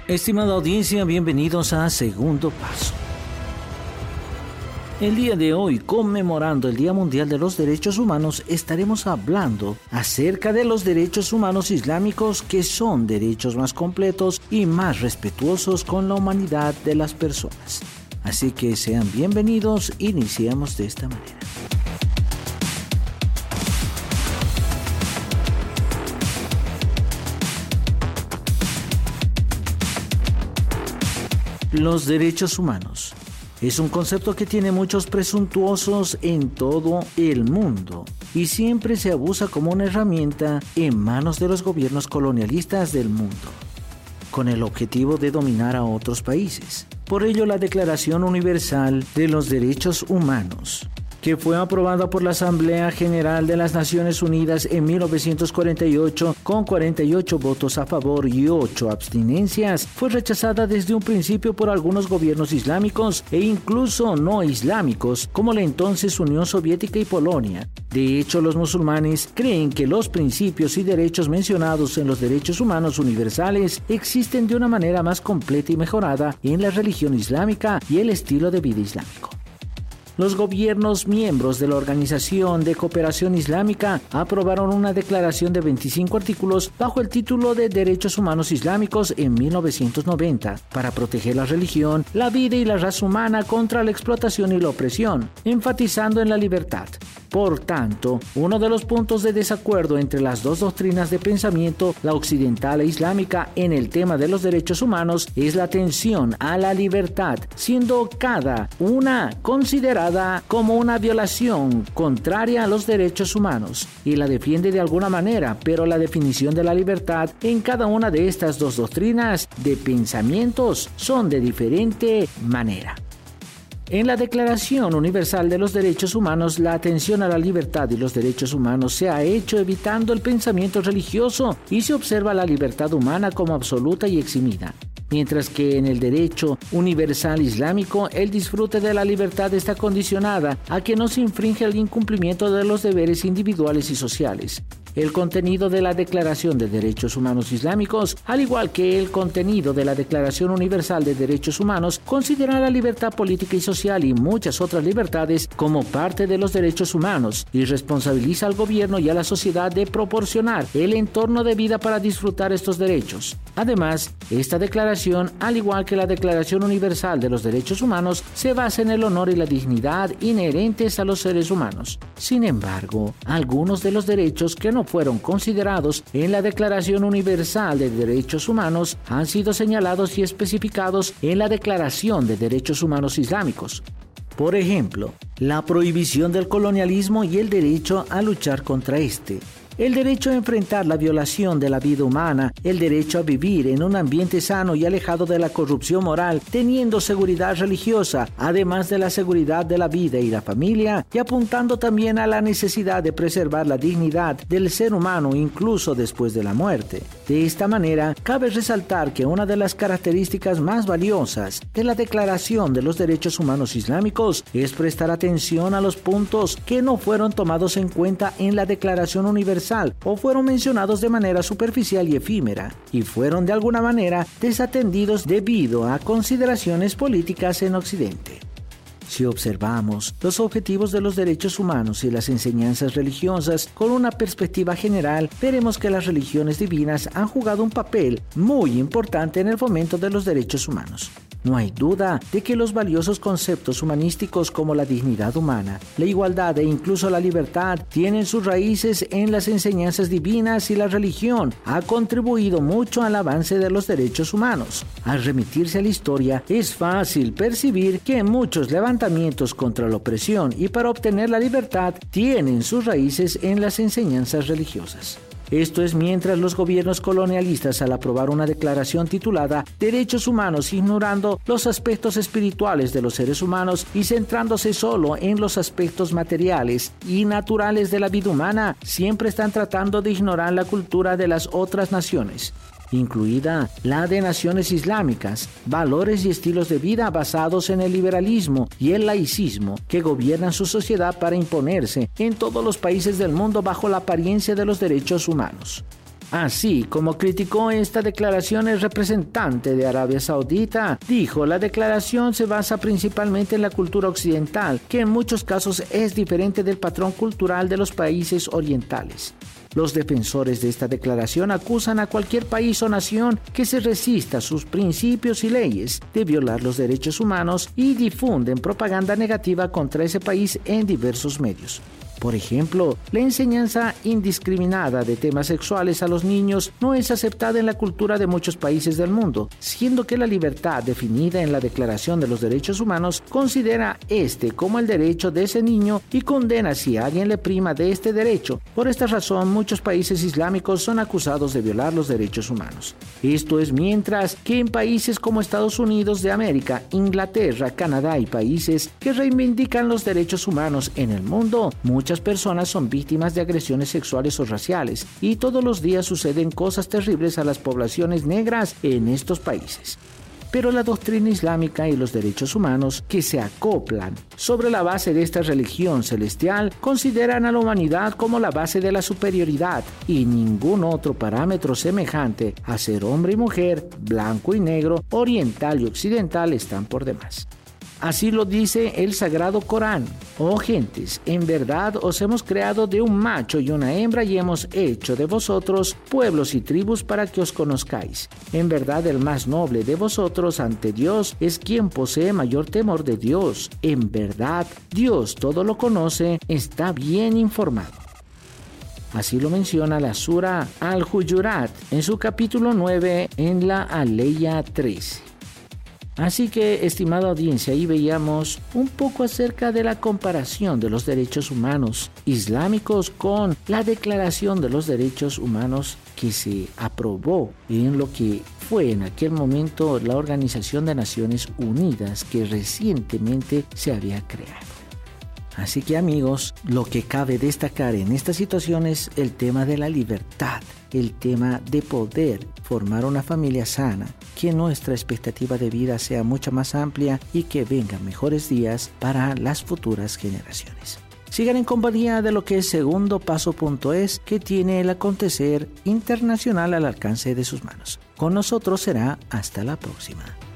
Estimada audiencia, bienvenidos a Segundo Paso. El día de hoy, conmemorando el Día Mundial de los Derechos Humanos, estaremos hablando acerca de los derechos humanos islámicos, que son derechos más completos y más respetuosos con la humanidad de las personas. Así que sean bienvenidos, iniciamos de esta manera. Los derechos humanos es un concepto que tiene muchos presuntuosos en todo el mundo y siempre se abusa como una herramienta en manos de los gobiernos colonialistas del mundo, con el objetivo de dominar a otros países. Por ello, la Declaración Universal de los Derechos Humanos, que fue aprobada por la Asamblea General de las Naciones Unidas en 1948 con 48 votos a favor y 8 abstinencias, fue rechazada desde un principio por algunos gobiernos islámicos e incluso no islámicos, como la entonces Unión Soviética y Polonia. De hecho, los musulmanes creen que los principios y derechos mencionados en los derechos humanos universales existen de una manera más completa y mejorada en la religión islámica y el estilo de vida islámico. Los gobiernos miembros de la Organización de Cooperación Islámica aprobaron una declaración de 25 artículos bajo el título de Derechos Humanos Islámicos en 1990 para proteger la religión, la vida y la raza humana contra la explotación y la opresión, enfatizando en la libertad. Por tanto, uno de los puntos de desacuerdo entre las dos doctrinas de pensamiento, la occidental e islámica, en el tema de los derechos humanos es la atención a la libertad, siendo cada una considerada como una violación contraria a los derechos humanos, y la defiende de alguna manera, pero la definición de la libertad en cada una de estas dos doctrinas de pensamientos son de diferente manera. En la Declaración Universal de los Derechos Humanos, la atención a la libertad y los derechos humanos se ha hecho evitando el pensamiento religioso y se observa la libertad humana como absoluta y eximida. Mientras que en el derecho universal islámico, el disfrute de la libertad está condicionada a que no se infringe el incumplimiento de los deberes individuales y sociales. El contenido de la Declaración de Derechos Humanos Islámicos, al igual que el contenido de la Declaración Universal de Derechos Humanos, considera la libertad política y social y muchas otras libertades como parte de los derechos humanos y responsabiliza al gobierno y a la sociedad de proporcionar el entorno de vida para disfrutar estos derechos. Además, esta declaración, al igual que la Declaración Universal de los Derechos Humanos, se basa en el honor y la dignidad inherentes a los seres humanos. Sin embargo, algunos de los derechos que no fueron considerados en la Declaración Universal de Derechos Humanos han sido señalados y especificados en la Declaración de Derechos Humanos Islámicos. Por ejemplo, la prohibición del colonialismo y el derecho a luchar contra este. El derecho a enfrentar la violación de la vida humana, el derecho a vivir en un ambiente sano y alejado de la corrupción moral, teniendo seguridad religiosa, además de la seguridad de la vida y la familia, y apuntando también a la necesidad de preservar la dignidad del ser humano incluso después de la muerte. De esta manera, cabe resaltar que una de las características más valiosas de la Declaración de los Derechos Humanos Islámicos es prestar atención a los puntos que no fueron tomados en cuenta en la Declaración Universal o fueron mencionados de manera superficial y efímera, y fueron de alguna manera desatendidos debido a consideraciones políticas en Occidente. Si observamos los objetivos de los derechos humanos y las enseñanzas religiosas con una perspectiva general, veremos que las religiones divinas han jugado un papel muy importante en el fomento de los derechos humanos. No hay duda de que los valiosos conceptos humanísticos como la dignidad humana, la igualdad e incluso la libertad tienen sus raíces en las enseñanzas divinas, y la religión ha contribuido mucho al avance de los derechos humanos. Al remitirse a la historia, es fácil percibir que muchos levantamientos contra la opresión y para obtener la libertad tienen sus raíces en las enseñanzas religiosas. Esto es mientras los gobiernos colonialistas, al aprobar una declaración titulada Derechos Humanos, ignorando los aspectos espirituales de los seres humanos y centrándose solo en los aspectos materiales y naturales de la vida humana, siempre están tratando de ignorar la cultura de las otras naciones, incluida la de naciones islámicas, valores y estilos de vida basados en el liberalismo y el laicismo que gobiernan su sociedad para imponerse en todos los países del mundo bajo la apariencia de los derechos humanos. Así como criticó esta declaración el representante de Arabia Saudita, dijo: la declaración se basa principalmente en la cultura occidental, que en muchos casos es diferente del patrón cultural de los países orientales. Los defensores de esta declaración acusan a cualquier país o nación que se resista a sus principios y leyes de violar los derechos humanos y difunden propaganda negativa contra ese país en diversos medios. Por ejemplo, la enseñanza indiscriminada de temas sexuales a los niños no es aceptada en la cultura de muchos países del mundo, siendo que la libertad definida en la Declaración de los Derechos Humanos considera este como el derecho de ese niño y condena si alguien le prima de este derecho. Por esta razón, muchos países islámicos son acusados de violar los derechos humanos. Esto es mientras que en países como Estados Unidos de América, Inglaterra, Canadá y países que reivindican los derechos humanos en el mundo, muchas personas son víctimas de agresiones sexuales o raciales y todos los días suceden cosas terribles a las poblaciones negras en estos países. Pero la doctrina islámica y los derechos humanos que se acoplan sobre la base de esta religión celestial consideran a la humanidad como la base de la superioridad y ningún otro parámetro semejante a ser hombre y mujer, blanco y negro, oriental y occidental están por demás. Así lo dice el Sagrado Corán: oh gentes, en verdad os hemos creado de un macho y una hembra y hemos hecho de vosotros pueblos y tribus para que os conozcáis. En verdad el más noble de vosotros ante Dios es quien posee mayor temor de Dios. En verdad Dios todo lo conoce, está bien informado. Así lo menciona la Sura Al-Hujurat en su capítulo 9 en la Aleya 13. Así que, estimada audiencia, ahí veíamos un poco acerca de la comparación de los derechos humanos islámicos con la Declaración de los Derechos Humanos que se aprobó en lo que fue en aquel momento la Organización de Naciones Unidas, que recientemente se había creado. Así que, amigos, lo que cabe destacar en esta situación es el tema de la libertad, el tema de poder formar una familia sana, que nuestra expectativa de vida sea mucho más amplia y que vengan mejores días para las futuras generaciones. Sigan en compañía de lo que es segundopaso.es, que tiene el acontecer internacional al alcance de sus manos. Con nosotros será hasta la próxima.